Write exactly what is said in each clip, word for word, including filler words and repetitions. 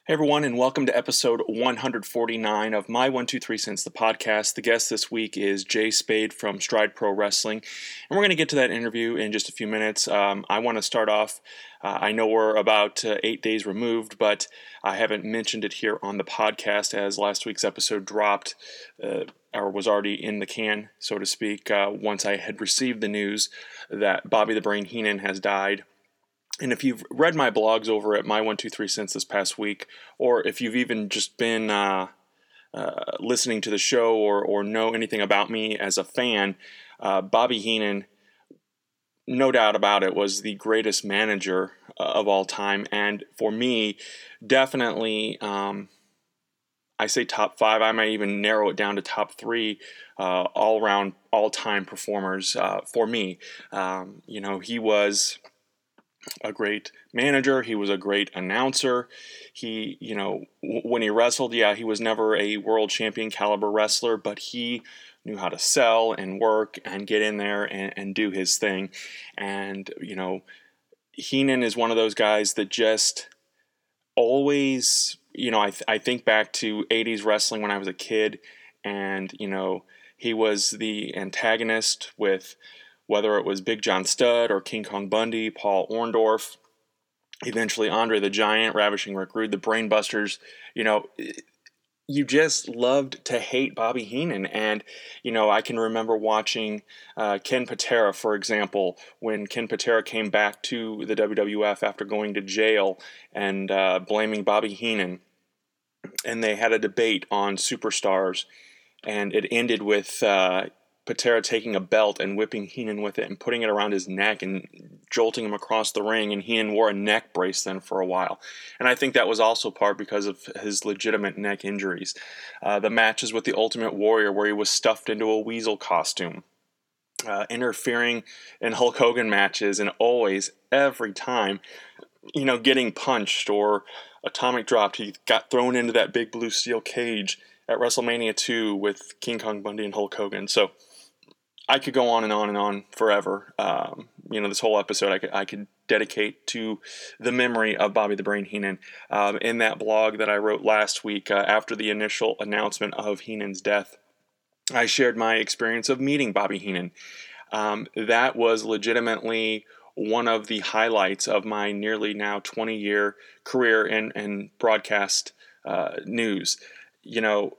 Hey everyone, and welcome to episode one forty-nine of My one two three Cents, the podcast. The guest this week is Jay Spade from Stride Pro Wrestling, and we're going to get to that interview in just a few minutes. Um, I want to start off, uh, I know we're about uh, eight days removed, but I haven't mentioned it here on the podcast as last week's episode dropped, uh, or was already in the can, so to speak, uh, once I had received the news that Bobby the Brain Heenan has died. And if you've read my blogs over at My one two three Cents this past week, or if you've even just been uh, uh, listening to the show or, or know anything about me as a fan, uh, Bobby Heenan, no doubt about it, was the greatest manager uh, of all time. And for me, definitely, um, I say top five, I might even narrow it down to top three uh, all-around, all-time performers uh, for me. Um, you know, he was a great manager. He was a great announcer. He, you know, w- when he wrestled, yeah, he was never a world champion caliber wrestler, but he knew how to sell and work and get in there and, and do his thing. And, you know, Heenan is one of those guys that just always, you know, I, th- I think back to eighties wrestling when I was a kid, and, you know, he was the antagonist with whether it was Big John Studd or King Kong Bundy, Paul Orndorff, eventually Andre the Giant, Ravishing Rick Rude, the Brainbusters. You know, you just loved to hate Bobby Heenan. And, you know, I can remember watching uh, Ken Patera, for example, when Ken Patera came back to the W W F after going to jail and uh, blaming Bobby Heenan. And they had a debate on Superstars, and it ended with uh, Patera taking a belt and whipping Heenan with it and putting it around his neck and jolting him across the ring, and Heenan wore a neck brace then for a while. And I think that was also part because of his legitimate neck injuries. Uh, the matches with the Ultimate Warrior where he was stuffed into a weasel costume. Uh, interfering in Hulk Hogan matches, and always, every time, you know, getting punched or atomic dropped, he got thrown into that big blue steel cage at WrestleMania two with King Kong Bundy and Hulk Hogan. So I could go on and on and on forever. Um, you know, this whole episode I could, I could dedicate to the memory of Bobby the Brain Heenan. Um, in that blog that I wrote last week uh, after the initial announcement of Heenan's death, I shared my experience of meeting Bobby Heenan. Um, that was legitimately one of the highlights of my nearly now twenty-year career in, in broadcast uh, news. You know,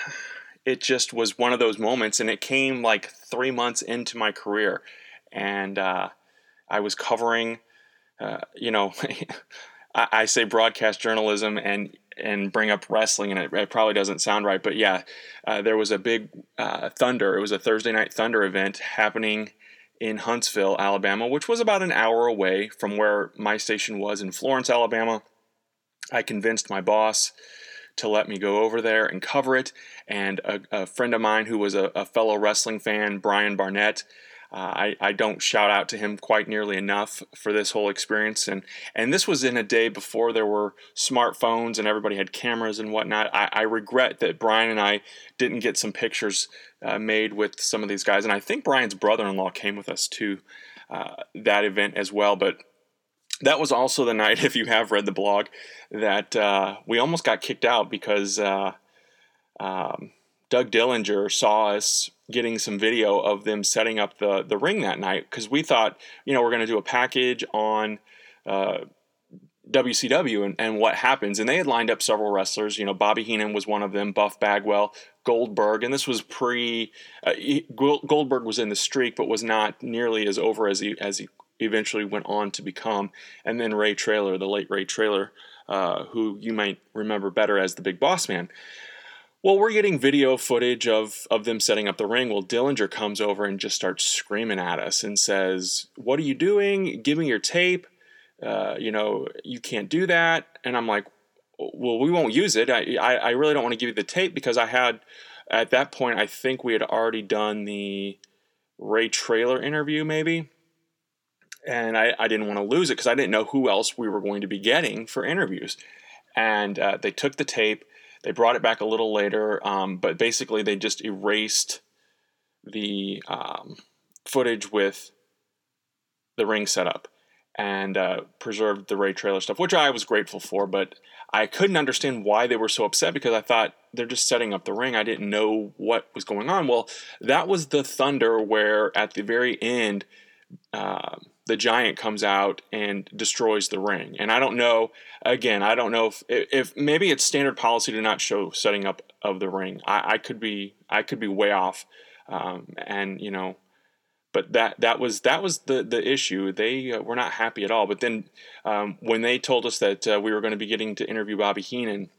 it just was one of those moments, and it came like three months into my career, and uh, I was covering, uh, you know, I, I say broadcast journalism and and bring up wrestling, and it, it probably doesn't sound right, but yeah, uh, there was a big uh, Thunder. It was a Thursday Night Thunder event happening in Huntsville, Alabama, which was about an hour away from where my station was in Florence, Alabama. I convinced my boss to let me go over there and cover it. And a, a friend of mine who was a, a fellow wrestling fan, Brian Barnett, uh, I, I don't shout out to him quite nearly enough for this whole experience. And and this was in a day before there were smartphones and everybody had cameras and whatnot. I, I regret that Brian and I didn't get some pictures uh, made with some of these guys. And I think Brian's brother-in-law came with us to uh, that event as well. But that was also the night, if you have read the blog, that uh, we almost got kicked out because uh, um, Doug Dillinger saw us getting some video of them setting up the, the ring that night, because we thought, you know, we're going to do a package on uh, W C W and, and what happens. And they had lined up several wrestlers. You know, Bobby Heenan was one of them, Buff Bagwell, Goldberg, and this was pre uh, he, Goldberg was in the streak, but was not nearly as over as he as he eventually went on to become. And then Ray Traylor, the late Ray Traylor, uh, who you might remember better as the Big Boss Man. Well, we're getting video footage of, of them setting up the ring. Well, Dillinger comes over and just starts screaming at us and says, "What are you doing? Give me your tape. Uh, you know, you can't do that." And I'm like, "Well, we won't use it. I, I, I really don't want to give you the tape," because I had, at that point, I think we had already done the Ray Traylor interview maybe. And I, I didn't want to lose it because I didn't know who else we were going to be getting for interviews. And uh, they took the tape. They brought it back a little later, um, but basically they just erased the um, footage with the ring setup. and uh, preserved the Ray Traylor stuff, which I was grateful for, but I couldn't understand why they were so upset because I thought they're just setting up the ring. I didn't know what was going on. Well, that was the Thunder where at the very end, uh, the Giant comes out and destroys the ring. And I don't know, again, I don't know if, if maybe it's standard policy to not show setting up of the ring. I, I could be, I could be way off. Um, and, you know, But that that was that was the, the issue. They uh, were not happy at all. But then um, when they told us that uh, we were going to be getting to interview Bobby Heenan,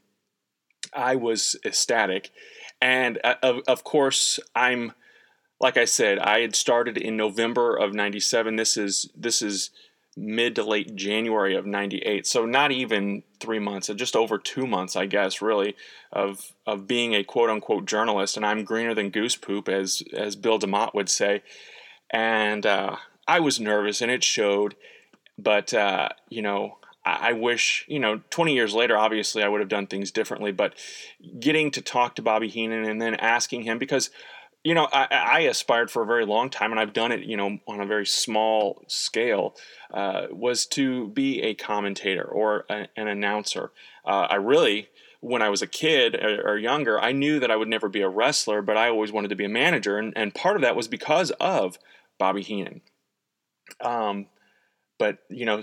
I was ecstatic. And uh, of of course, I'm like I said, I had started in November of ninety-seven. This is this is mid to late January of ninety-eight. So not even three months, just over two months, I guess, really, of of being a quote unquote journalist. And I'm greener than goose poop, as as Bill DeMott would say. And uh, I was nervous, and it showed. But, uh, you know, I, I wish, you know, twenty years later, obviously, I would have done things differently. But getting to talk to Bobby Heenan and then asking him, because, you know, I, I aspired for a very long time, and I've done it, you know, on a very small scale, uh, was to be a commentator or a, an announcer. Uh, I really... When I was a kid or younger, I knew that I would never be a wrestler, but I always wanted to be a manager. And, and part of that was because of Bobby Heenan. Um, but, you know,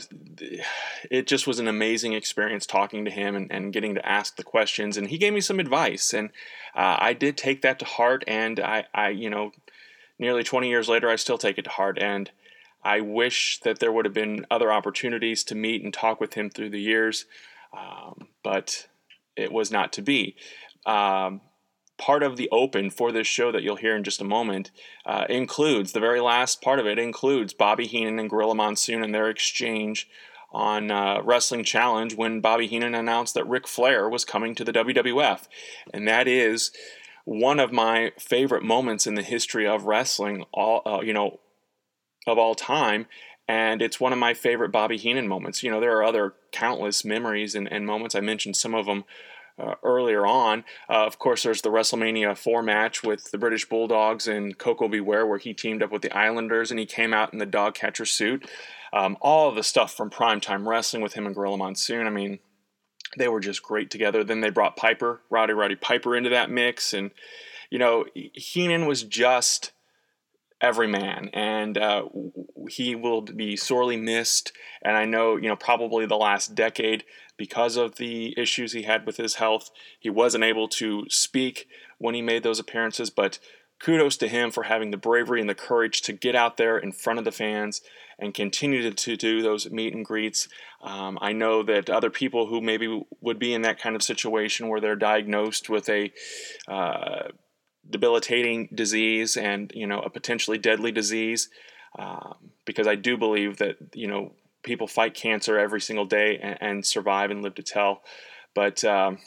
it just was an amazing experience talking to him and, and getting to ask the questions. And he gave me some advice. And uh, I did take that to heart. And I, I, you know, nearly twenty years later, I still take it to heart. And I wish that there would have been other opportunities to meet and talk with him through the years. Um, but... It was not to be. Um, part of the open for this show that you'll hear in just a moment uh, includes, the very last part of it includes Bobby Heenan and Gorilla Monsoon and their exchange on uh, Wrestling Challenge when Bobby Heenan announced that Ric Flair was coming to the W W F. And that is one of my favorite moments in the history of wrestling, all uh, you know, of all time. And it's one of my favorite Bobby Heenan moments. You know, there are other countless memories and, and moments. I mentioned some of them uh, earlier on. Uh, of course, there's the WrestleMania four match with the British Bulldogs and Koko B. Ware, where he teamed up with the Islanders and he came out in the dog catcher suit. Um, all of the stuff from Primetime Wrestling with him and Gorilla Monsoon. I mean, they were just great together. Then they brought Piper, Rowdy Roddy Piper, into that mix. And, you know, Heenan was just... every man, and uh, he will be sorely missed. And I know, you know, probably the last decade, because of the issues he had with his health, he wasn't able to speak when he made those appearances, but kudos to him for having the bravery and the courage to get out there in front of the fans and continue to, to do those meet and greets. Um, I know that other people who maybe would be in that kind of situation where they're diagnosed with a uh, debilitating disease and, you know, a potentially deadly disease, um, because I do believe that, you know, people fight cancer every single day and, and survive and live to tell. But um,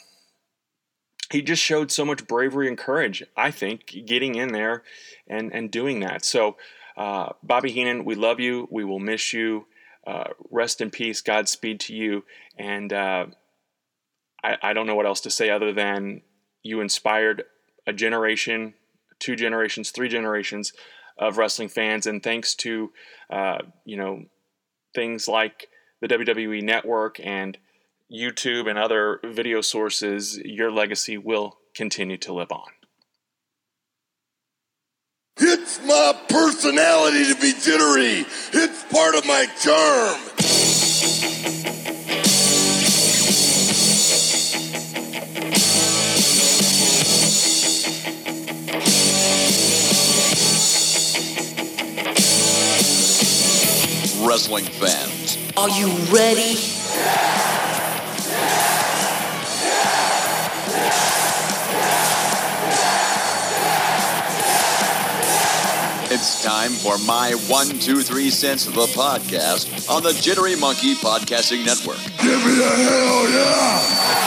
he just showed so much bravery and courage, I think, getting in there and, and doing that. So, uh, Bobby Heenan, we love you. We will miss you. Uh, rest in peace. Godspeed to you. And uh, I, I don't know what else to say other than you inspired a generation, two generations, three generations of wrestling fans. And thanks to, uh, you know, things like the W W E Network and YouTube and other video sources, your legacy will continue to live on. It's my personality to be jittery. It's part of my charm. Wrestling fans, are you ready? It's time for my one, two, three cents of the podcast on the Jittery Monkey Podcasting Network. Give me a hell yeah!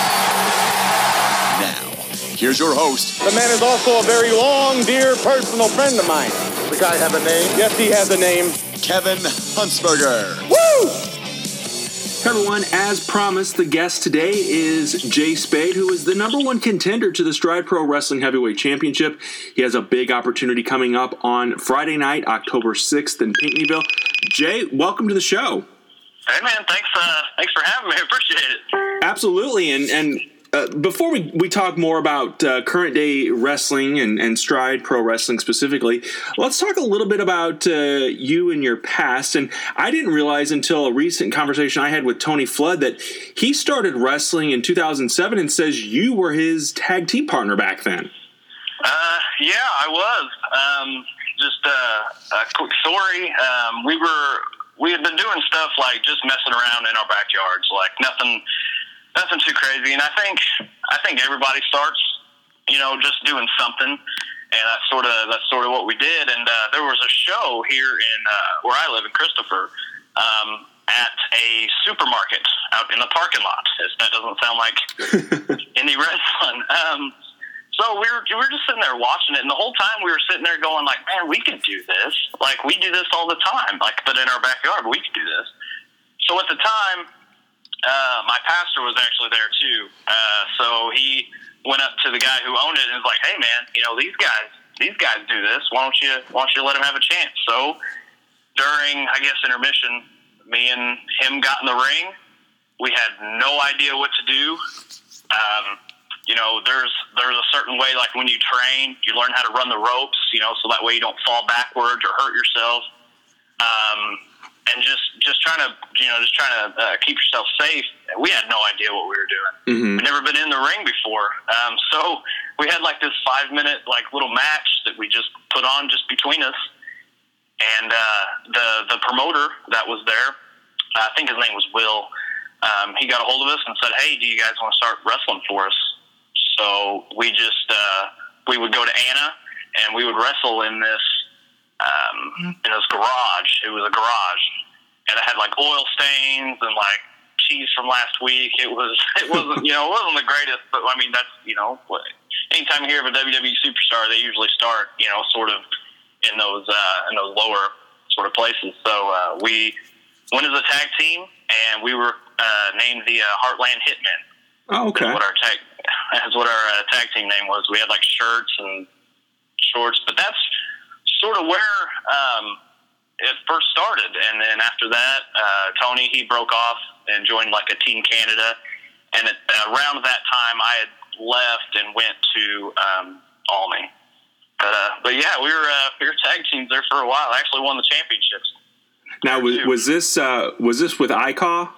Now, here's your host. The man is also a very long, dear personal friend of mine. The guy have a name? Yes, he has a name. Kevin Huntsberger. Woo! Hey everyone, as promised, the guest today is Jay Spade, who is the number one contender to the Stride Pro Wrestling Heavyweight Championship. He has a big opportunity coming up on Friday night, October sixth in Pinckneyville. Jay, welcome to the show. Hey, man, thanks uh, thanks for having me. I appreciate it. Absolutely. And and uh, before we, we talk more about uh, current day wrestling and, and Stride Pro Wrestling specifically, let's talk a little bit about uh, you and your past. And I didn't realize until a recent conversation I had with Tony Flood that he started wrestling in two thousand seven and says you were his tag team partner back then. Uh, yeah, I was. Um, just uh, a quick story. Um, we were we had been doing stuff like just messing around in our backyards, like nothing. Nothing too crazy, and I think I think everybody starts, you know, just doing something, and that's sort of that's sort of what we did. And uh, there was a show here in uh, where I live in Christopher, um, at a supermarket out in the parking lot. That doesn't sound like any wrestling. Um, so we were we were just sitting there watching it, and the whole time we were sitting there going like, man, we could do this. Like we do this all the time. Like, but in our backyard, we could do this. So at the time. Uh, my pastor was actually there too. Uh, so he went up to the guy who owned it and was like, "Hey, man, you know these guys, these guys do this. Why don't you, why don't you let them have a chance?" So during, I guess, intermission, me and him got in the ring. We had no idea what to do. Um, you know, there's there's a certain way, like when you train, you learn how to run the ropes. You know, so that way you don't fall backwards or hurt yourself. Um, And just, just trying to, you know, just trying to uh, keep yourself safe. We had no idea what we were doing. Mm-hmm. We'd never been in the ring before. Um, so we had like this five minute, like little match that we just put on just between us. And uh, the, the promoter that was there, I think his name was Will, um, he got a hold of us and said, "Hey, do you guys want to start wrestling for us?" So we just, uh, we would go to Anna and we would wrestle in this, Um, in this garage. It was a garage, and it had like oil stains and like cheese from last week. It was, it wasn't, you know, it wasn't the greatest, but I mean, that's, you know, anytime you hear of a W W E superstar, they usually start, you know, sort of in those, uh, in those lower sort of places. So, uh, we went as a tag team, and we were, uh, named the, uh, Heartland Hitmen. Oh, okay. That's what our tag, that's what our uh, tag team name was. We had like shirts and shorts, but that's sort of where um, it first started. And then after that, uh, Tony, he broke off and joined like a Team Canada. And at, uh, around that time, I had left and went to um, Almy. But uh, but yeah, we were uh, we were tag teams there for a while. I actually won the championships. Now, was, was this uh, was this with I C A W?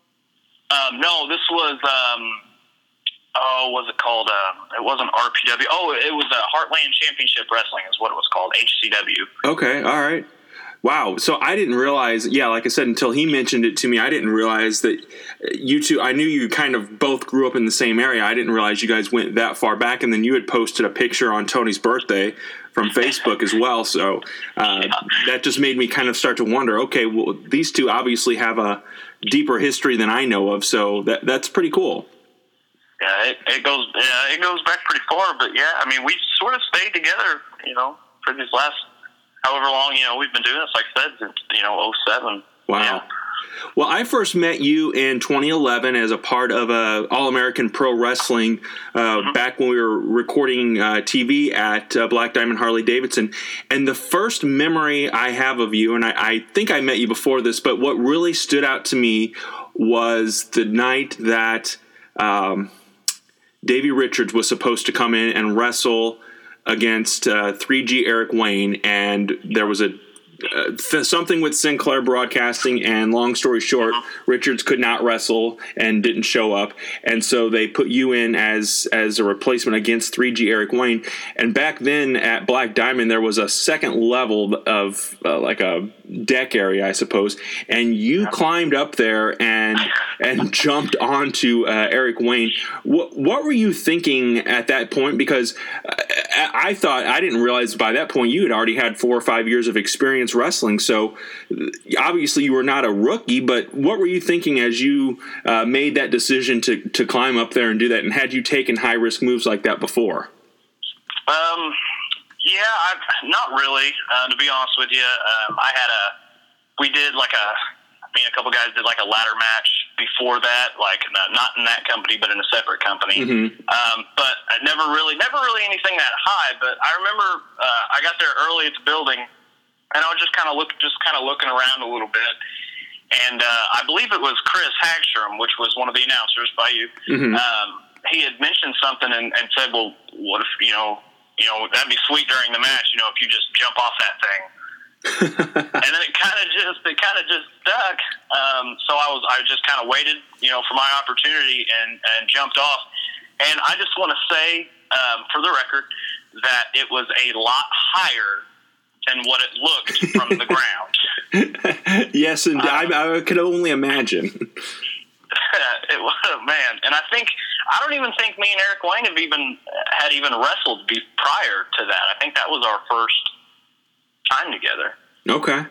Um, no, this was. Um, Oh, what was it called? Uh, it wasn't R P W. Oh, it was uh, Heartland Championship Wrestling is what it was called, H C W. Okay, all right. Wow. So I didn't realize, yeah, like I said, until he mentioned it to me, I didn't realize that you two, I knew you kind of both grew up in the same area. I didn't realize you guys went that far back. And then you had posted a picture on Tony's birthday from Facebook as well. So uh, yeah. That just made me kind of start to wonder, okay, well, these two obviously have a deeper history than I know of. So that that's pretty cool. Yeah, it, it goes. Yeah, it goes back pretty far. But yeah, I mean, we sort of stayed together, you know, for these last however long, you know, we've been doing this. Like I said, since you know, oh seven. Wow. Yeah. Well, I first met you in twenty eleven as a part of uh, All-American Pro Wrestling uh, mm-hmm. back when we were recording uh, T V at uh, Black Diamond Harley-Davidson. And the first memory I have of you, and I, I think I met you before this, but what really stood out to me was the night that um, Davey Richards was supposed to come in and wrestle against uh, three G Eric Wayne, and there was a Uh, th- something with Sinclair Broadcasting, and long story short, Richards could not wrestle and didn't show up, and so they put you in as as a replacement against three G Eric Wayne. And back then at Black Diamond, there was a second level of uh, like a deck area, I suppose, and you climbed up there and and jumped onto uh, Eric Wayne. What what were you thinking at that point? Because I, I thought I didn't realize by that point you had already had four or five years of experience wrestling, so obviously you were not a rookie, but what were you thinking as you uh, made that decision to, to climb up there and do that, and had you taken high-risk moves like that before? Um, yeah, I, not really, uh, to be honest with you. Um, I had a, we did like a, I mean, a couple guys did like a ladder match before that, like not in that company, but in a separate company. Mm-hmm. Um, but I never really, never really anything that high, but I remember uh, I got there early at the building, and I was just kind of look, just kind of looking around a little bit, and uh, I believe it was Chris Hagstrom, which was one of the announcers by you. Mm-hmm. Um, he had mentioned something and, and said, "Well, what if you know, you know, that'd be sweet during the match, you know, if you just jump off that thing." And then it kind of just it kind of just stuck. Um, so I was I just kind of waited, you know, for my opportunity and, and jumped off. And I just want to say, um, for the record, that it was a lot higher than what it looked from the ground. Yes, and um, I, I could only imagine. It was, man, and I think I don't even think me and Eric Wayne have even had even wrestled be, prior to that. I think that was our first time together. Okay.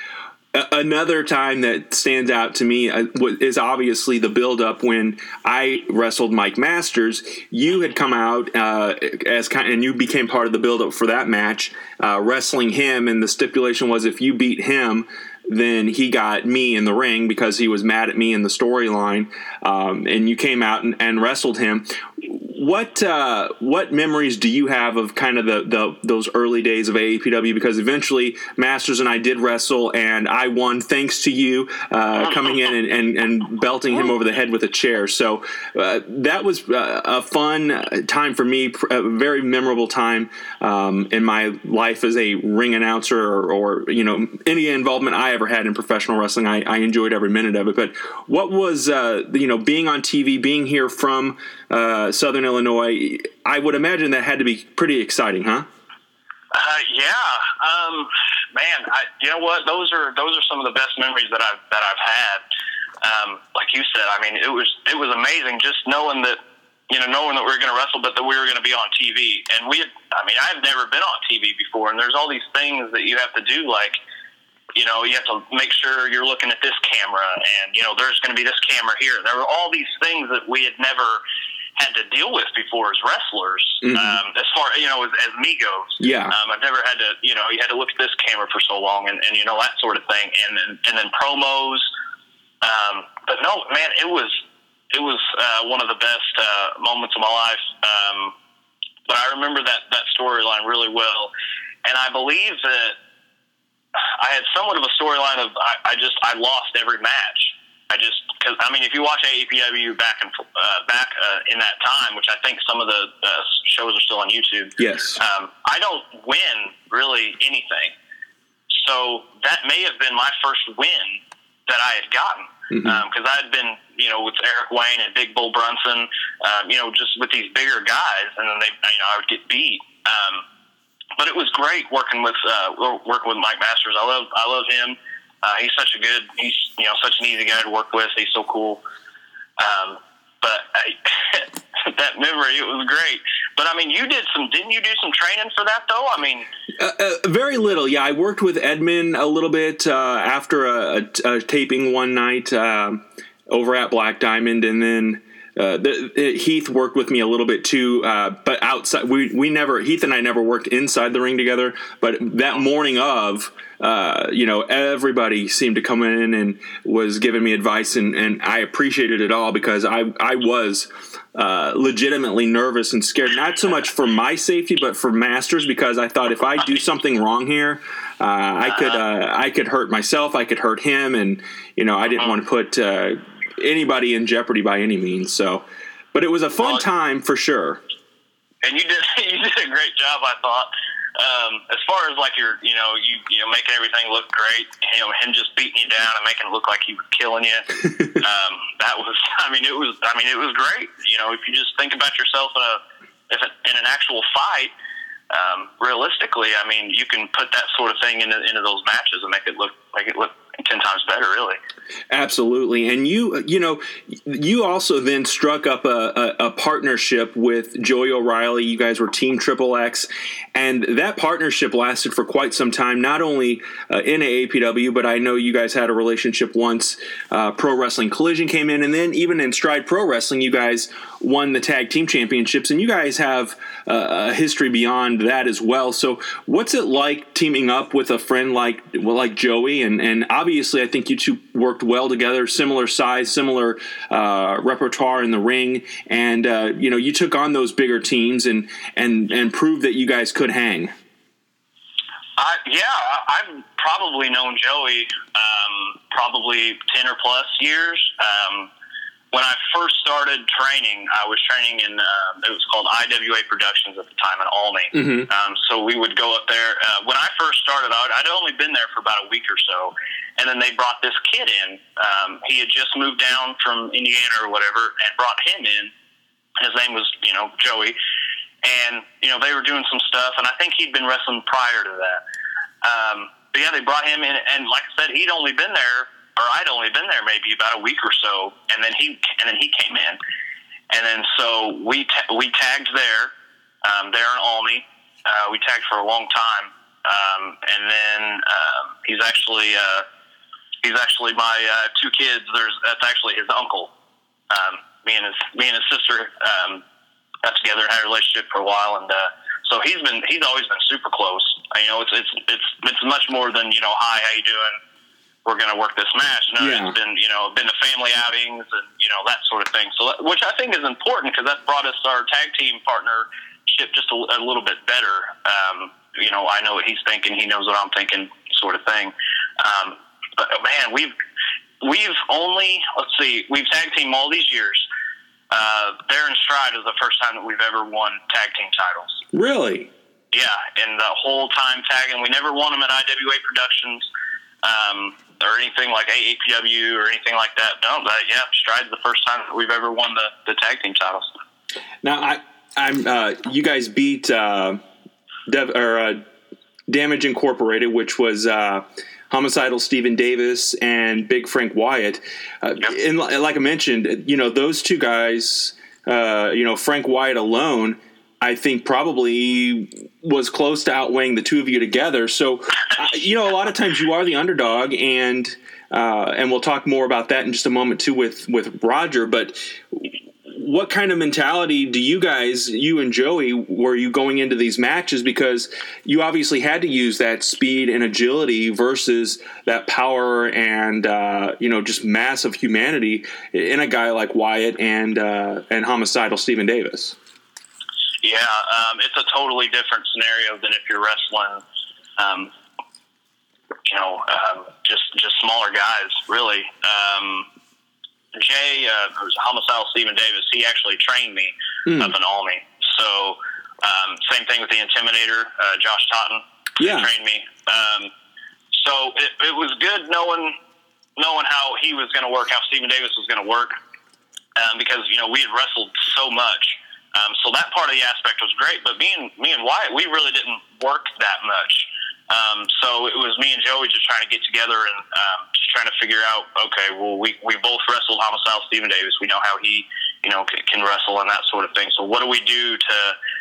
Another time that stands out to me is obviously the build-up when I wrestled Mike Masters. You had come out uh, as kind, and you became part of the build-up for that match, uh, wrestling him, and the stipulation was if you beat him, then he got me in the ring because he was mad at me in the storyline, um, and you came out and, and wrestled him. What uh, what memories do you have of kind of the, the those early days of A A P W? Because eventually Masters and I did wrestle, and I won thanks to you uh, coming in and, and, and belting him over the head with a chair. So uh, that was uh, a fun time for me, a very memorable time um, in my life as a ring announcer, or, or you know any involvement I ever had in professional wrestling. I, I enjoyed every minute of it. But what was uh, you know being on T V, being here from uh, Southern Illinois, I would imagine that had to be pretty exciting, huh? Uh, yeah, um, man. I, you know what? Those are those are some of the best memories that I've that I've had. Um, like you said, I mean, it was it was amazing just knowing that you know knowing that we were going to wrestle, but that we were going to be on T V. And we had, I mean, I've never been on T V before, and there's all these things that you have to do, like you know, you have to make sure you're looking at this camera, and you know, there's going to be this camera here. There were all these things that we had never had to deal with before as wrestlers, mm-hmm. um, as far you know as, as me goes. Yeah, um, I've never had to, you know, you had to look at this camera for so long, and, and you know that sort of thing, and then and then promos. Um, but no, man, it was it was uh, one of the best uh, moments of my life. Um, but I remember that that storyline really well, and I believe that I had somewhat of a storyline of I, I just I lost every match. I just, because I mean, if you watch A A P W back and uh, back uh, in that time, which I think some of the uh, shows are still on YouTube. Yes. Um, I don't win really anything, so that may have been my first win that I had gotten, because mm-hmm. um, I had been, you know, with Eric Wayne and Big Bull Brunson, um, you know, just with these bigger guys, and then they, you know, I would get beat. Um, but it was great working with uh, working with Mike Masters. I love I love him. Uh, he's such a good, he's, you know, such an easy guy to work with. He's so cool. Um, but I, that memory, it was great. But I mean, you did some, didn't you do some training for that though? I mean, uh, uh, very little. Yeah. I worked with Edmund a little bit, uh, after a, a, a taping one night, uh, over at Black Diamond. And then, Uh, the, Heath worked with me a little bit too, uh, but outside we we never Heath and I never worked inside the ring together. But that morning of, uh, you know, everybody seemed to come in and was giving me advice, and, and I appreciated it all, because I I was uh, legitimately nervous and scared, not so much for my safety but for Masters, because I thought if I do something wrong here, uh, I could uh, I could hurt myself, I could hurt him, and you know I didn't want to put Uh, anybody in jeopardy by any means. So, but it was a fun well, time for sure. And you did you did a great job, I thought. Um, as far as like your, you know, you you know making everything look great. You know, him just beating you down and making it look like he was killing you. um, that was, I mean, it was, I mean, it was great. You know, if you just think about yourself in a if it, in an actual fight. Um, realistically, I mean, you can put that sort of thing into, into those matches and make it look make it look ten times better, really. Absolutely. And you, you know, you also then struck up a, a, a partnership with Joey O'Reilly. You guys were Team Triple X, and that partnership lasted for quite some time, not only uh, in A A P W, but I know you guys had a relationship once uh, Pro Wrestling Collision came in, and then even in Stride Pro Wrestling, you guys won the tag team championships, and you guys have uh, a history beyond that as well. So what's it like teaming up with a friend like well, like Joey? And, and obviously I think you two worked well together, similar size, similar uh, repertoire in the ring, and uh, you know you took on those bigger teams and, and, and proved that you guys could hang. I, yeah, I've probably known Joey um, probably ten or plus years. Um, when I first started training, I was training in, uh, it was called I W A Productions at the time in Alney. Mm-hmm. Um, so we would go up there. Uh, when I first started out, I'd only been there for about a week or so. And then they brought this kid in. Um, he had just moved down from Indiana or whatever and brought him in. His name was, you know, Joey. And, you know, they were doing some stuff. And I think he'd been wrestling prior to that. Um, but yeah, they brought him in. And like I said, he'd only been there. Or I'd only been there maybe about a week or so, and then he and then he came in, and then so we ta- we tagged there, um, there in Alney. Uh, we tagged for a long time, um, and then um, he's actually uh, he's actually my uh, two kids. There's that's actually his uncle. Um, me and his me and his sister um, got together and had a relationship for a while, and uh, so he's been he's always been super close. You know, it's it's it's it's much more than, you know, hi, how you doing? We're going to work this match. No, yeah. It's been, you know, been to family outings and, you know, that sort of thing. So, which I think is important because that's brought us our tag team partnership just a, a little bit better. Um, you know, I know what he's thinking. He knows what I'm thinking, sort of thing. Um, but man, we've, we've only, let's see, we've tag team all these years. Uh, there in Stride is the first time that we've ever won tag team titles. Really? Yeah. And the whole time tagging, we never won them at I W A Productions. Um, or anything like A A P W or anything like that. No, but yeah, Stride's the first time that we've ever won the, the tag team titles. Now, I, I'm uh, you guys beat uh, Dev, or uh, Damage Incorporated, which was uh, Homicidal Stephen Davis and Big Frank Wyatt. Uh, yep. And like I mentioned, you know, those two guys, uh, you know, Frank Wyatt alone, I think probably was close to outweighing the two of you together. So, uh, you know, a lot of times you are the underdog, and uh, and we'll talk more about that in just a moment too with, with Roger. But what kind of mentality do you guys, you and Joey, were you going into these matches? Because you obviously had to use that speed and agility versus that power and, uh, you know, just massive humanity in a guy like Wyatt and, uh, and Homicidal Stephen Davis. Yeah, um, it's a totally different scenario than if you're wrestling, um, you know, um, just just smaller guys, really. Um, Jay, uh, who's Homicidal Stephen Davis, he actually trained me mm. up in Alney. So, um, same thing with the Intimidator, uh, Josh Totten. Yeah. He trained me. Um, so it, it was good knowing knowing how he was going to work, how Stephen Davis was going to work, um, because, you know, we had wrestled so much. Um, so that part of the aspect was great, but me and me and Wyatt, we really didn't work that much. Um, so it was me and Joey just trying to get together and um, just trying to figure out, okay, well, we, we both wrestled Homicidal Stephen Davis. We know how he, you know, can, can wrestle and that sort of thing. So what do we do to,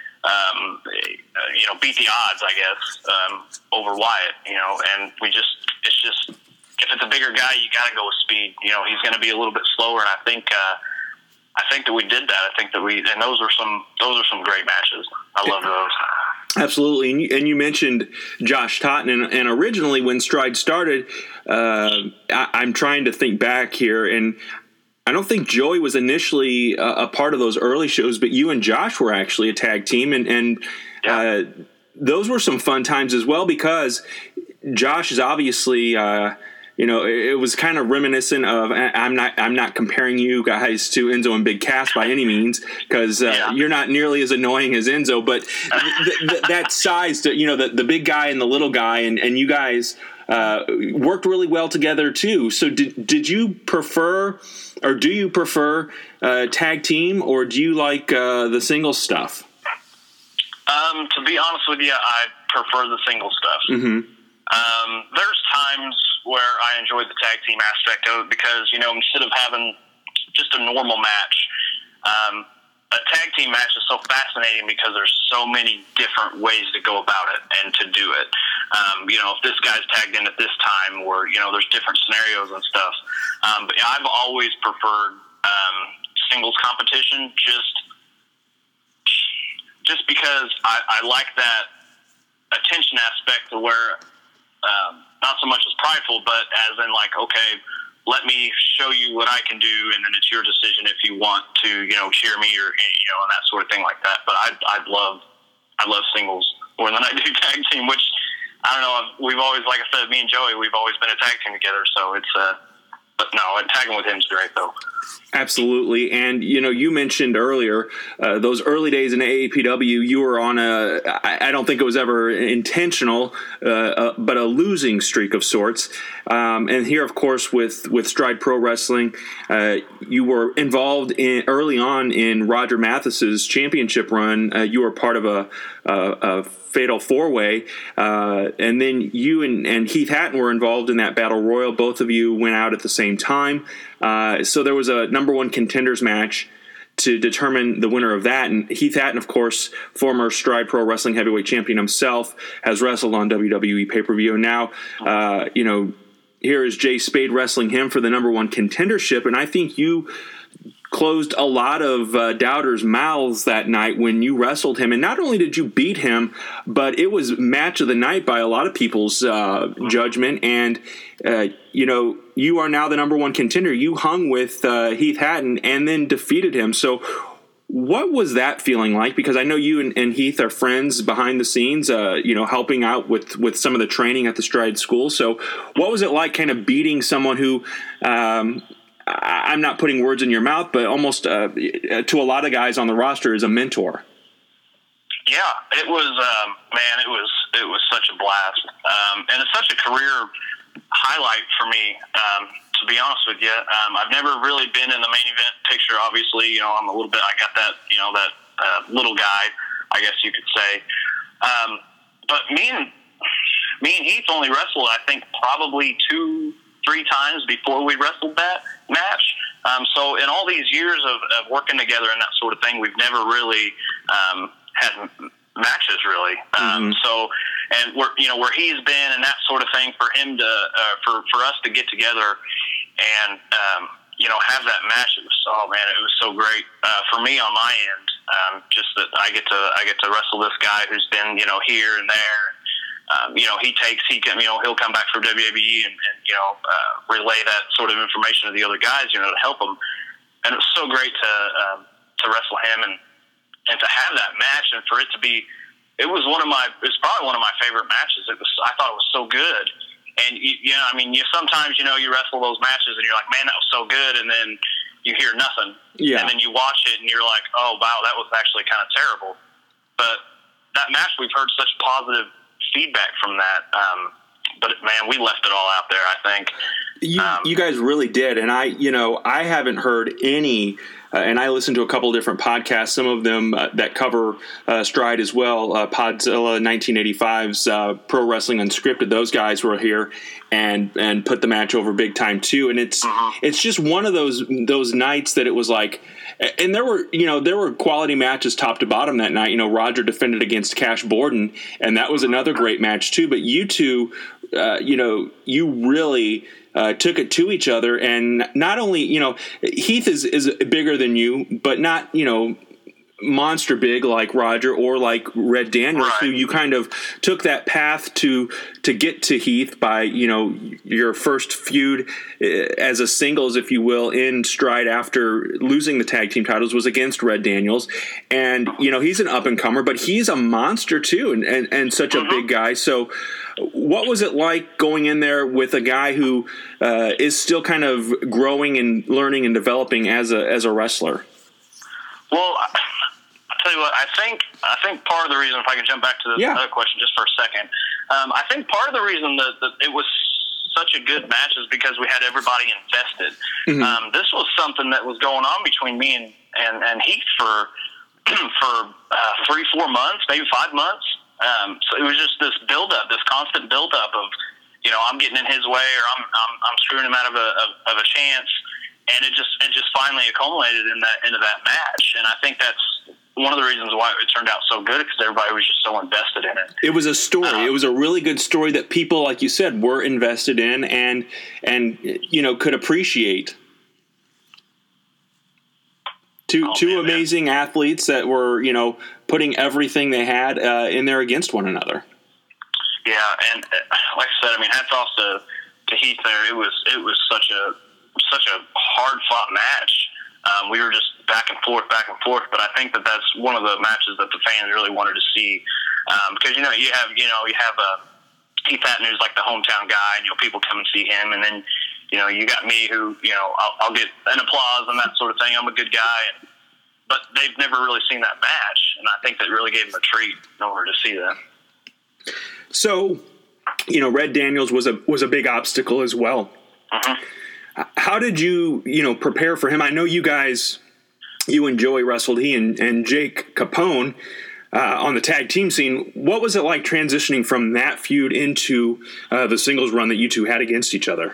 um, you know, beat the odds, I guess, um, over Wyatt, you know? And we just, it's just, if it's a bigger guy, you got to go with speed. You know, he's going to be a little bit slower, and I think, uh, I think that we did that. I think that we, and those are some, those are some great matches. I love those. Absolutely. And you, and you mentioned Josh Totten, and, and originally when Stride started, uh, I, I'm trying to think back here, and I don't think Joey was initially a, a part of those early shows, but you and Josh were actually a tag team, and, and yeah. uh, those were some fun times as well, because Josh is obviously, uh, you know, it was kind of reminiscent of. I'm not. I'm not comparing you guys to Enzo and Big Cass by any means, because uh, yeah. you're not nearly as annoying as Enzo. But th- th- that size, to, you know, the, the big guy and the little guy, and, and you guys uh, worked really well together too. So did did you prefer, or do you prefer uh, tag team, or do you like uh, the single stuff? Um, to be honest with you, I prefer the single stuff. Mm-hmm. Um, there's times where I enjoyed the tag team aspect of it because, you know, instead of having just a normal match, um, a tag team match is so fascinating because there's so many different ways to go about it and to do it. Um, you know, if this guy's tagged in at this time, or, you know, there's different scenarios and stuff. Um, but I've always preferred um, singles competition just just because I, I like that attention aspect to where um, not so much as prideful, but as in like, okay, let me show you what I can do, and then it's your decision if you want to, you know, cheer me or, you know, and that sort of thing like that. But I I love I love singles more than I do tag team, which I don't know. We've always, like I said, me and Joey, we've always been a tag team together. So it's, uh, but no, tagging with him is great though. Absolutely. And, you know, you mentioned earlier, uh, those early days in A A P W, you were on a, I, I don't think it was ever intentional, uh, uh, but a losing streak of sorts. Um, and here, of course, with, with Stride Pro Wrestling, uh, you were involved in early on in Roger Mathis's championship run. Uh, you were part of a, a, a fatal four-way. Uh, and then you and, and Heath Hatton were involved in that battle royal. Both of you went out at the same time. Uh, so there was a number one contenders match to determine the winner of that. And Heath Hatton, of course, former Stride Pro Wrestling heavyweight champion himself, has wrestled on W W E pay-per-view. And now, uh, you know, here is Jay Spade wrestling him for the number one contendership. And I think you closed a lot of uh, doubters' mouths that night when you wrestled him. And not only did you beat him, but it was match of the night by a lot of people's uh, judgment. And, uh, you know, you are now the number one contender. You hung with uh, Heath Hatton and then defeated him. So what was that feeling like? Because I know you and, and Heath are friends behind the scenes, uh, you know, helping out with, with some of the training at the Stride School. So what was it like kind of beating someone who um, – I'm not putting words in your mouth, but almost uh, to a lot of guys on the roster is a mentor? Yeah, it was, um, man, it was, it was such a blast. Um, and it's such a career highlight for me, um, to be honest with you. Um, I've never really been in the main event picture. Obviously, you know, I'm a little bit, I got that, you know, that uh, little guy, I guess you could say. Um, but me and, me and Heath only wrestled, I think, probably two, three times before we wrestled that match. Um, so in all these years of, of working together and that sort of thing, we've never really um, had m- matches really. Um, mm-hmm. So, and we're, you know, where he's been and that sort of thing, for him to, uh, for, for us to get together and, um, you know, have that match, it was, oh man, it was so great uh, for me on my end. Um, just that I get to, I get to wrestle this guy who's been, you know, here and there. Um, you know, he takes, he can, you know, he'll come back from W W E and, and you know, uh, relay that sort of information to the other guys, you know, to help them. And it was so great to, um, to wrestle him and, and to have that match and for it to be, it was one of my, it's probably one of my favorite matches. It was, I thought it was so good. And you, you know, I mean, you, sometimes, you know, you wrestle those matches and you're like, man, that was so good. And then you hear nothing. Yeah. And then you watch it and you're like, oh wow, that was actually kind of terrible. But that match, we've heard such positive feedback from that, um, but man, we left it all out there, I think. You, um, you guys really did, and I, you know, I haven't heard any, uh, and I listened to a couple of different podcasts, some of them uh, that cover uh, Stride as well, uh, Podzilla nineteen eighty-five's uh, Pro Wrestling Unscripted, those guys were here and and put the match over big time too, and it's uh-huh. it's just one of those those nights that it was like, and there were, you know, there were quality matches top to bottom that night. You know, Roger defended against Cash Borden, and that was another great match too. But you two, uh, you know, you really uh, took it to each other, and not only, you know, Heath is is bigger than you, but not, you know, monster big like Roger or like Red Daniels, right, who you kind of took that path to to get to Heath by, you know, your first feud as a singles, if you will, in Stride after losing the tag team titles was against Red Daniels. And, you know, he's an up-and-comer, but he's a monster too, and, and, and such a big guy. So what was it like going in there with a guy who uh, is still kind of growing and learning and developing as a as a wrestler? Well, tell you what, I think I think part of the reason, if I can jump back to the yeah. other question just for a second, um, I think part of the reason that, that it was such a good match is because we had everybody invested. Mm-hmm. Um, this was something that was going on between me and, and, and Heath for for uh, three, four months, maybe five months. Um, so it was just this build-up, this constant build-up of, you know, I'm getting in his way, or I'm I'm, I'm screwing him out of a of, of a chance, and it just it just finally accumulated in that into that match. And I think that's one of the reasons why it turned out so good, because everybody was just so invested in it. It was a story. Um, it was a really good story that people, like you said, were invested in and and you know could appreciate. Two oh, two man, amazing man. athletes that were, you know, putting everything they had uh, in there against one another. Yeah, and uh, like I said, I mean, hats off to, to Heath there. It was it was such a such a hard fought match. Um, we were just back and forth, back and forth. But I think that that's one of the matches that the fans really wanted to see, um, because you know you have you know you have a Heath Hatton, who's like the hometown guy, and you know, people come and see him, and then you know, you got me, who you know, I'll, I'll get an applause and that sort of thing. I'm a good guy, and, but they've never really seen that match, and I think that really gave them a treat in order to see that. So, you know, Red Daniels was a was a big obstacle as well. Uh-huh. How did you, you know, prepare for him? I know you guys, you and Joey wrestled, he and, and Jake Capone uh, on the tag team scene. What was it like transitioning from that feud into uh, the singles run that you two had against each other?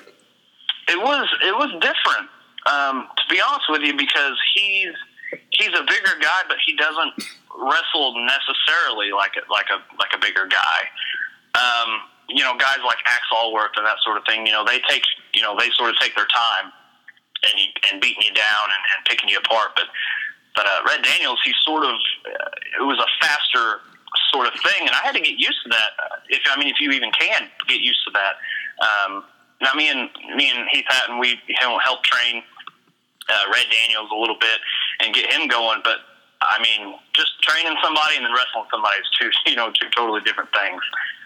It was it was different, um, to be honest with you, because he's he's a bigger guy, but he doesn't wrestle necessarily like a, like a like a bigger guy. Um, you know, guys like Axe Allworth and that sort of thing. You know, they take you know they sort of take their time and and beating you down and, and picking you apart. But but uh, Red Daniels, he sort of uh, it was a faster sort of thing, and I had to get used to that. If I mean, if you even can get used to that. Um, now, me and me and Heath Hatton, we you know, helped train uh, Red Daniels a little bit and get him going. But I mean, just training somebody and then wrestling somebody is two you know two totally different things.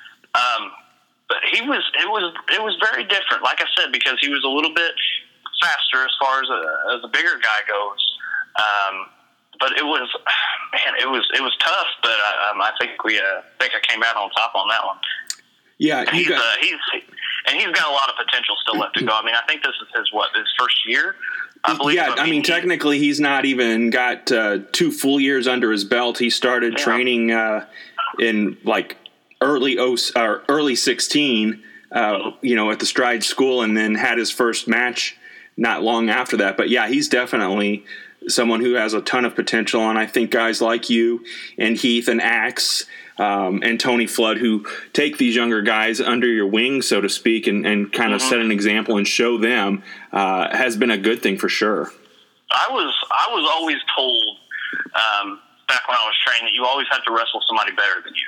Um, but he was it was it was very different, like I said, because he was a little bit faster as far as a, as a bigger guy goes. Um, but it was man, it was it was tough. But I, um, I think we uh, think I came out on top on that one. Yeah, he's got- uh, he's and he's got a lot of potential still left to go. I mean, I think this is his what his first year, I believe. Yeah, I mean, technically, he's not even got uh, two full years under his belt. He started Yeah. training uh, in like early oh, or early sixteen, uh, you know, at the Stride School, and then had his first match not long after that. But yeah, he's definitely someone who has a ton of potential, and I think guys like you and Heath and Axe um, and Tony Flood, who take these younger guys under your wing, so to speak, and, and kind of Mm-hmm. set an example and show them, uh, has been a good thing for sure. I was I was always told um, back when I was trained that you always have to wrestle somebody better than you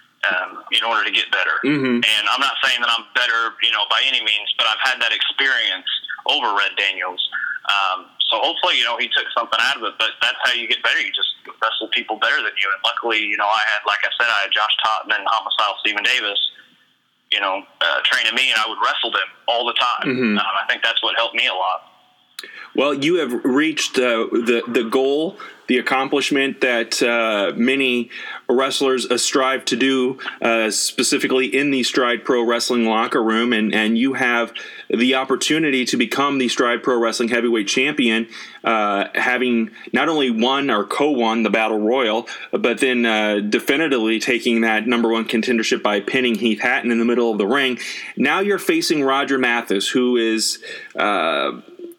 um, in order to get better. Mm-hmm. And I'm not saying that I'm better, you know, by any means, but I've had that experience over Red Daniels. Um, so hopefully, you know, he took something out of it. But that's how you get better. You just wrestle people better than you. And luckily, you know, I had, like I said, I had Josh Totten and Homicidal Stephen Davis, you know, uh, training me, and I would wrestle them all the time. Mm-hmm. Um, I think that's what helped me a lot. Well, you have reached uh, the the goal, the accomplishment that uh, many wrestlers uh, strive to do, uh, specifically in the Stride Pro Wrestling locker room, and, and you have the opportunity to become the Stride Pro Wrestling Heavyweight Champion, uh, having not only won or co-won the Battle Royal, but then uh, definitively taking that number one contendership by pinning Heath Hatton in the middle of the ring. Now you're facing Roger Mathis, who is Uh,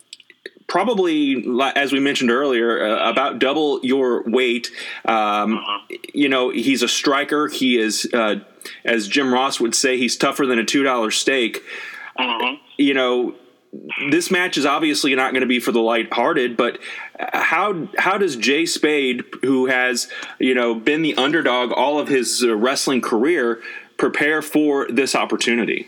probably, as we mentioned earlier, uh, about double your weight. Um, Mm-hmm. You know, he's a striker. He is, uh, as Jim Ross would say, he's tougher than a two dollar steak. Mm-hmm. You know, this match is obviously not going to be for the lighthearted, but how how does Jay Spade, who has, you know, been the underdog all of his uh, wrestling career, prepare for this opportunity?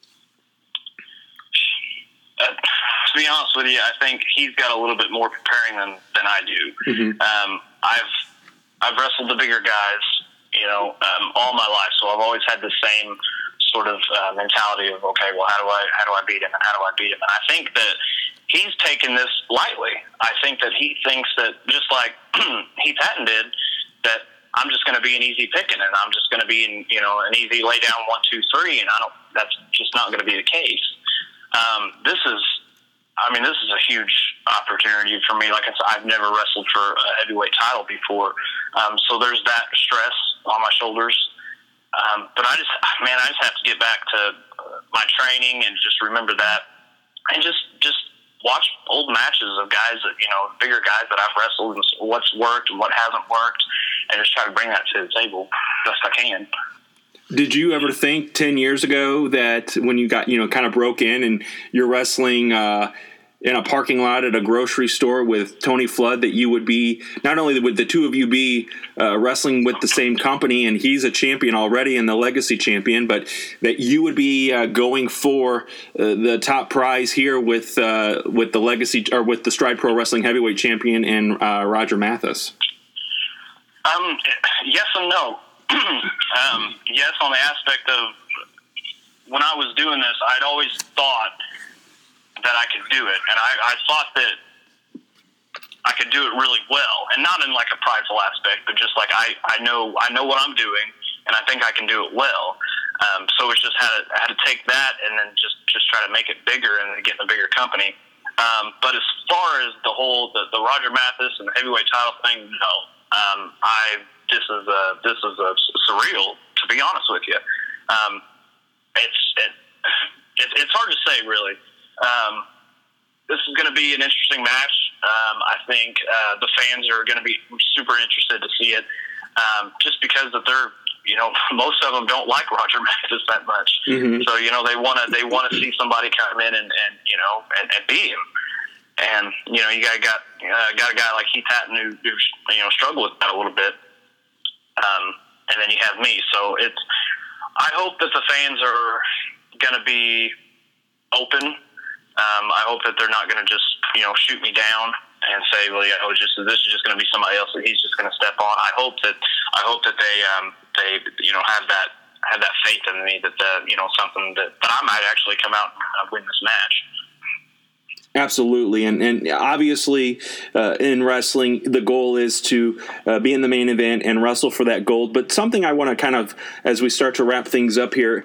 Uh, to be honest with you, I think he's got a little bit more preparing than, than I do. Mm-hmm. Um, I've I've wrestled the bigger guys, you know, um, all my life, so I've always had the same sort of uh, mentality of, okay, well, how do I how do I beat him, and how do I beat him? And I think that he's taken this lightly. I think that he thinks that, just like Heath Hatton did, that I'm just going to be an easy picking, and I'm just going to be in, you know, an easy lay down one, two, three, and I don't. That's just not going to be the case. Um, this is, I mean, this is a huge opportunity for me. Like I said, I've never wrestled for a heavyweight title before, um, so there's that stress on my shoulders. Um, but I just, man, I just have to get back to my training and just remember that, and just just watch old matches of guys that, you know, bigger guys that I've wrestled, and what's worked and what hasn't worked, and just try to bring that to the table best I can. Did you ever think ten years ago that when you got, you know, kind of broke in and you're wrestling uh, in a parking lot at a grocery store with Tony Flood, that you would be, not only would the two of you be uh, wrestling with the same company, and he's a champion already and the legacy champion, but that you would be uh, going for uh, the top prize here with uh, with the legacy, or with the Stride Pro Wrestling Heavyweight Champion and uh, Roger Mathis? Um, yes and no. um, yes, on the aspect of when I was doing this, I'd always thought that I could do it, and I, I thought that I could do it really well, and not in like a prideful aspect, but just like I, I know I know what I'm doing, and I think I can do it well. Um, so it's just had to, I had to take that and then just, just try to make it bigger and get in a bigger company. Um, but as far as the whole the, the Roger Mathis and the heavyweight title thing, no. Um, I this is a, this is a surreal, to be honest with you. Um, it's it, it, it's hard to say, really. Um, this is going to be an interesting match. Um, I think uh, the fans are going to be super interested to see it, um, just because that they're, you know, most of them don't like Roger Mathis that much. Mm-hmm. So, you know, they want to they want to see somebody come in and, and you know and, and beat him. And you know, you got got uh, got a guy like Heath Hatton who, who you know struggled with that a little bit. Um, and then you have me. So it's. I hope that the fans are going to be open. Um, I hope that they're not going to just, you know, shoot me down and say, well, yeah, oh, just this is just going to be somebody else that he's just going to step on. I hope that I hope that they um, they you know have that have that faith in me that the, you know something that, that I might actually come out and win this match. Absolutely, and and obviously uh, in wrestling, the goal is to uh, be in the main event and wrestle for that gold. But something I want to kind of, as we start to wrap things up here,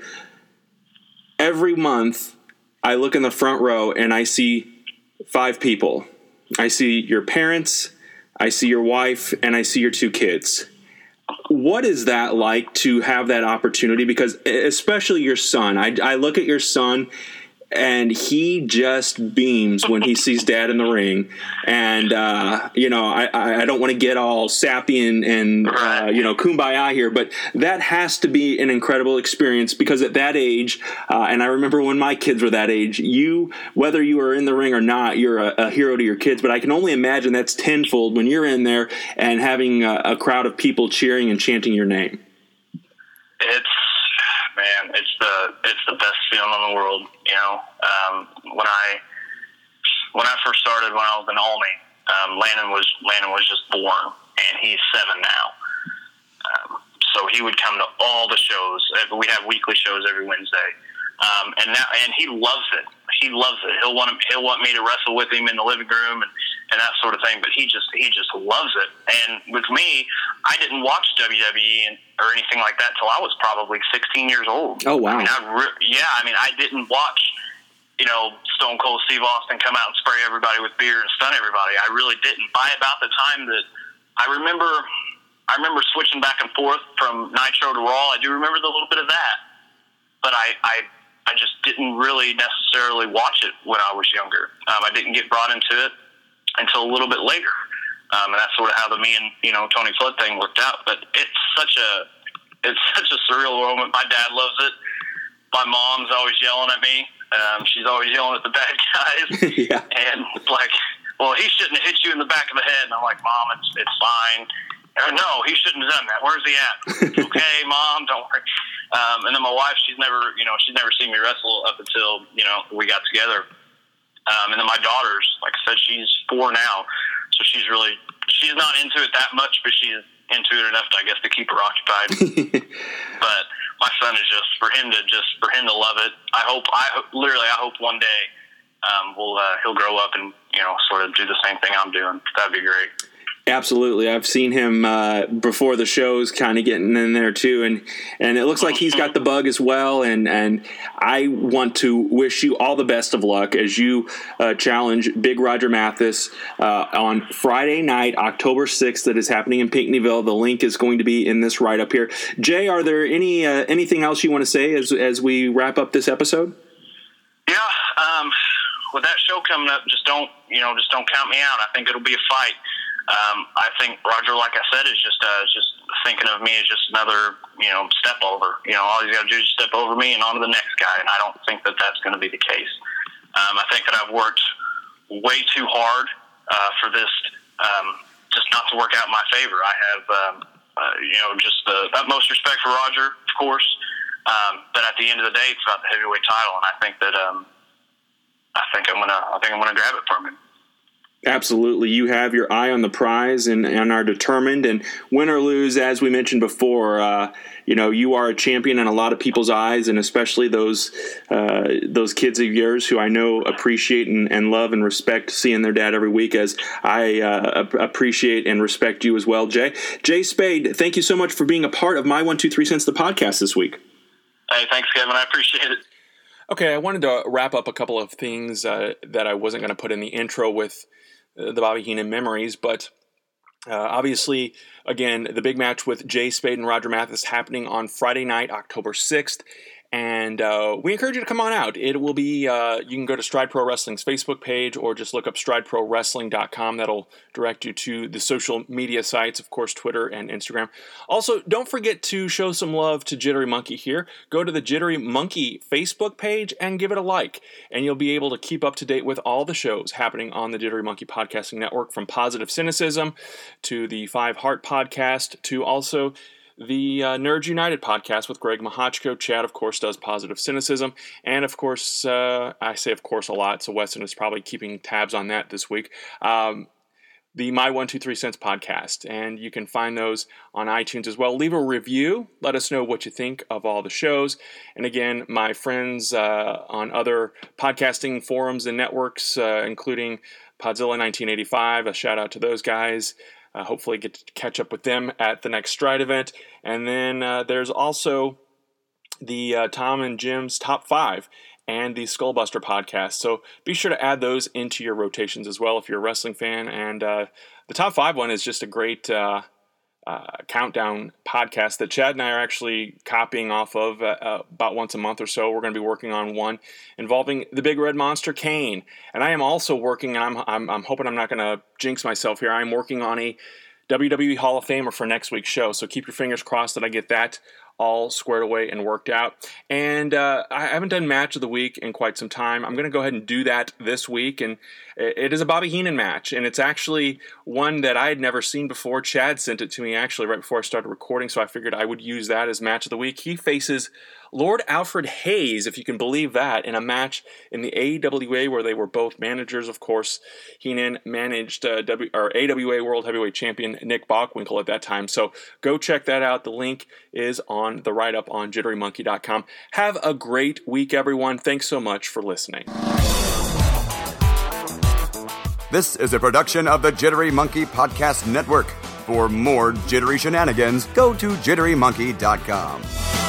every month I look in the front row and I see five people. I see your parents, I see your wife, and I see your two kids. What is that like to have that opportunity? Because especially your son, I, I look at your son and he just beams when he sees dad in the ring. And, uh, you know, I, I don't want to get all sappy and, and uh, you know, kumbaya here, but that has to be an incredible experience because at that age, uh, and I remember when my kids were that age, you, whether you are in the ring or not, you're a, a hero to your kids. But I can only imagine that's tenfold when you're in there and having a, a crowd of people cheering and chanting your name. It's, man, it's the it's the best feeling in the world. You know, um, when I when I first started, when I was in Albany, um, Landon was Landon was just born, and he's seven now. Um, so he would come to all the shows. We have weekly shows every Wednesday, um, and now and he loves it. He loves it. He'll want him, he'll want me to wrestle with him in the living room and, and that sort of thing. But he just he just loves it. And with me, I didn't watch W W E and, or anything like that till I was probably sixteen years old. Oh wow! I mean, I re- yeah, I mean, I didn't watch, you know, Stone Cold Steve Austin come out and spray everybody with beer and stun everybody. I really didn't. By about the time that I remember, I remember switching back and forth from Nitro to Raw. I do remember the little bit of that, but I. I I just didn't really necessarily watch it when I was younger. Um, I didn't get brought into it until a little bit later. Um, and that's sort of how the me and, you know, Tony Flood thing worked out. But it's such a, it's such a surreal moment. My dad loves it. My mom's always yelling at me. Um, she's always yelling at the bad guys. Yeah. And like, well, he shouldn't have hit you in the back of the head. And I'm like, Mom, it's, it's fine. Or, no, he shouldn't have done that. Where's he at? Okay, Mom, don't worry. Um, and then my wife, she's never, you know, she's never seen me wrestle up until, you know, we got together. Um, and then my daughter's, like I said, she's four now. So she's really, she's not into it that much, but she's into it enough, to, I guess, to keep her occupied. But my son is just, for him to just, for him to love it. I hope, I hope, literally, I hope one day um, we'll, uh, he'll grow up and, you know, sort of do the same thing I'm doing. That'd be great. Absolutely. I've seen him uh, before the shows kind of getting in there too. And, and it looks like he's got the bug as well. And, and I want to wish you all the best of luck as you uh, challenge Big Roger Mathis uh, on Friday night, October sixth, that is happening in Pinckneyville. The link is going to be in this right up here. Jay, are there any uh, anything else you want to say as, as we wrap up this episode? Yeah. Um, with that show coming up, just don't, you know, just don't count me out. I think it'll be a fight. Um, I think Roger, like I said, is just uh, just thinking of me as just another, you know, step over. You know, all he's got to do is step over me and on to the next guy, and I don't think that that's going to be the case. Um, I think that I've worked way too hard uh, for this um, just not to work out in my favor. I have, um, uh, you know, just the utmost respect for Roger, of course, um, but at the end of the day, it's about the heavyweight title, and I think that um, I think I'm gonna I think I'm gonna grab it from him. Absolutely. You have your eye on the prize and, and are determined. And win or lose, as we mentioned before, uh, you know, you are a champion in a lot of people's eyes, and especially those uh, those kids of yours who I know appreciate and, and love and respect seeing their dad every week, as I uh, appreciate and respect you as well, Jay. Jay Spade, thank you so much for being a part of My one two three Cents, the podcast this week. Hey, thanks, Kevin. I appreciate it. Okay, I wanted to wrap up a couple of things uh, that I wasn't going to put in the intro with uh, the Bobby Heenan memories, but uh, obviously, again, the big match with Jay Spade and Roger Mathis happening on Friday night, October sixth. And uh, we encourage you to come on out. It will be, uh, you can go to Stride Pro Wrestling's Facebook page or just look up stride pro wrestling dot com. That'll direct you to the social media sites, of course, Twitter and Instagram. Also, don't forget to show some love to Jittery Monkey here. Go to the Jittery Monkey Facebook page and give it a like. And you'll be able to keep up to date with all the shows happening on the Jittery Monkey Podcasting Network, from Positive Cynicism to the Five Heart Podcast to also the uh, Nerds United podcast with Greg Mahochko. Chad, of course, does Positive Cynicism. And, of course, uh, I say of course a lot, so Weston is probably keeping tabs on that this week. Um, the My one two three Cents podcast. And you can find those on iTunes as well. Leave a review. Let us know what you think of all the shows. And, again, my friends uh, on other podcasting forums and networks, uh, including Podzilla nineteen eighty-five, a shout-out to those guys. Uh, hopefully get to catch up with them at the next Stride event. And then uh, there's also the uh, Tom and Jim's Top five and the Skullbuster podcast. So be sure to add those into your rotations as well if you're a wrestling fan. And uh, the Top five one is just a great uh, uh, countdown podcast that Chad and I are actually copying off of uh, uh, about once a month or so. We're going to be working on one involving the Big Red Monster, Kane. And I am also working, and I'm, I'm, I'm hoping I'm not going to jinx myself here, I'm working on a W W E Hall of Famer for next week's show. So keep your fingers crossed that I get that all squared away and worked out. And uh, I haven't done Match of the Week in quite some time. I'm going to go ahead and do that this week. And it is a Bobby Heenan match. And it's actually one that I had never seen before. Chad sent it to me actually right before I started recording, so I figured I would use that as Match of the Week. He faces Lord Alfred Hayes, if you can believe that, in a match in the A W A where they were both managers, of course. Heenan managed uh, w, or A W A World Heavyweight Champion Nick Bockwinkel at that time. So go check that out. The link is on the write-up on jittery monkey dot com. Have a great week, everyone. Thanks so much for listening. This is a production of the Jittery Monkey Podcast Network. For more jittery shenanigans, go to jittery monkey dot com.